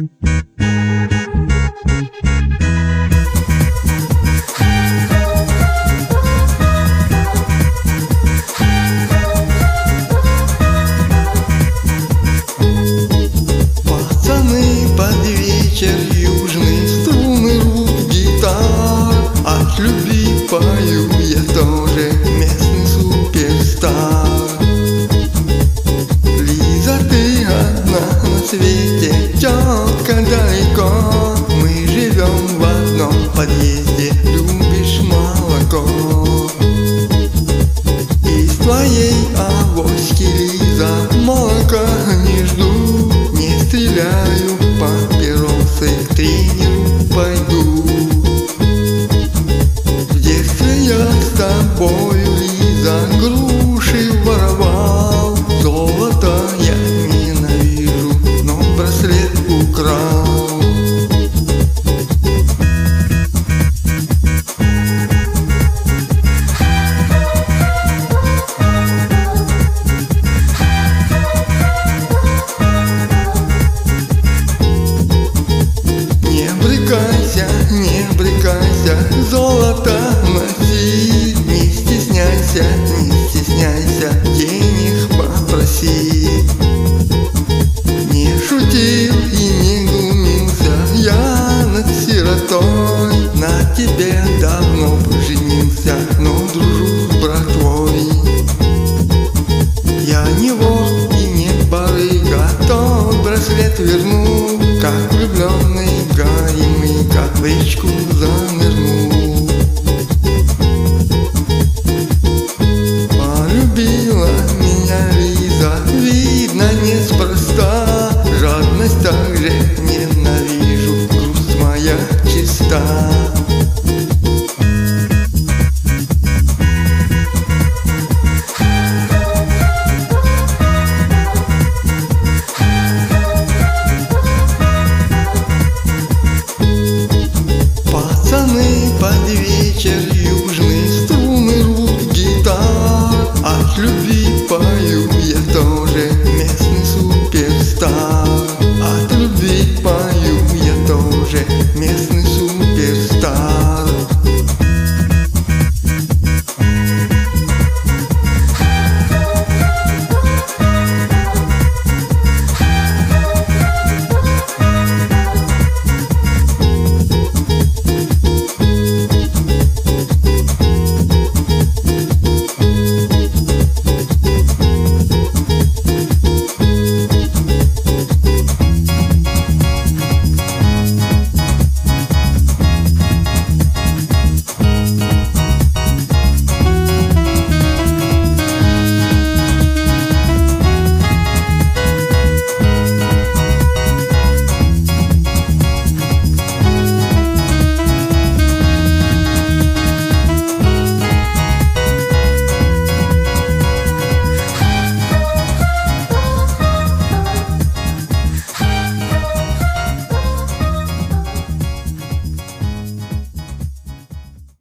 Пацаны под вечер южный, струны рук гитар. От любви пою я тоже, местный суперстар. Лиза, ты одна на свете, тетка далеко. Мы живем в одном подъезде, любишь молоко. Из твоей авоськи, Лиза, молока не жду. Не стреляю папиросы, к тренеру пойду. В детстве я с тобою, Лиза, груши воровал. Золото я ненавижу, но браслет украл. Не брыкайся, золото носи. Не стесняйся, денег попроси. Не шутил и не глумился я над сиротой. На тебе давно женился, но дружу с братвой. Я не вор и не барыга, тот браслет верну. Как влюбленный гонимый, как в речку занырнул. Полюбила меня Лиза, видно неспроста. Жадность так же